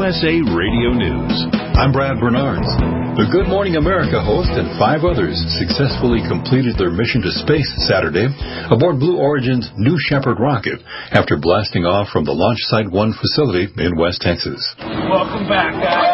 USA Radio News. I'm Brad Bernards. The Good Morning America host and 5 others successfully completed their mission to space Saturday aboard Blue Origin's New Shepard rocket after blasting off from the Launch Site 1 facility in West Texas. Welcome back, guys.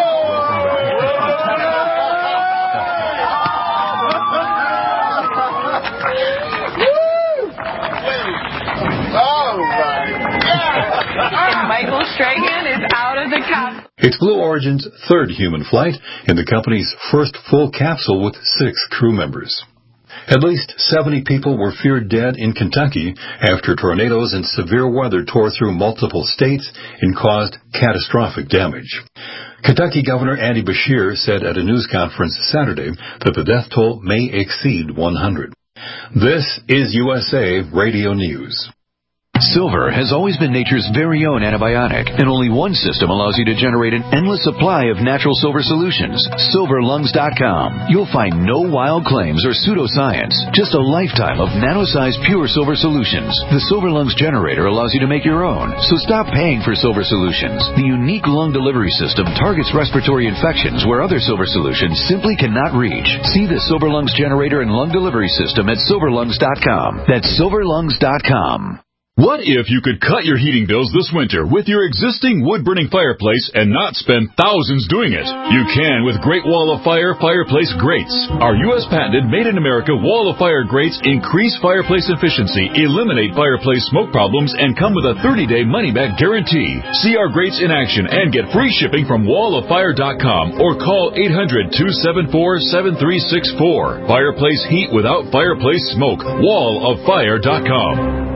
And Michael Strahan is out of the capsule. It's Blue Origin's 3rd human flight and the company's first full capsule with 6 crew members. At least 70 people were feared dead in Kentucky after tornadoes and severe weather tore through multiple states and caused catastrophic damage. Kentucky Governor Andy Beshear said at a news conference Saturday that the death toll may exceed 100. This is USA Radio News. Silver has always been nature's very own antibiotic, and only one system allows you to generate an endless supply of natural silver solutions. SilverLungs.com. You'll find no wild claims or pseudoscience, just a lifetime of nano-sized pure silver solutions. The Silver Lungs generator allows you to make your own, so stop paying for silver solutions. The unique lung delivery system targets respiratory infections where other silver solutions simply cannot reach. See the Silver Lungs generator and lung delivery system at SilverLungs.com. That's SilverLungs.com. What if you could cut your heating bills this winter with your existing wood-burning fireplace and not spend thousands doing it? You can with Great Wall of Fire fireplace grates. Our U.S. patented made-in-America Wall of Fire grates increase fireplace efficiency, eliminate fireplace smoke problems, and come with a 30-day money-back guarantee. See our grates in action and get free shipping from walloffire.com or call 800-274-7364. Fireplace heat without fireplace smoke. walloffire.com.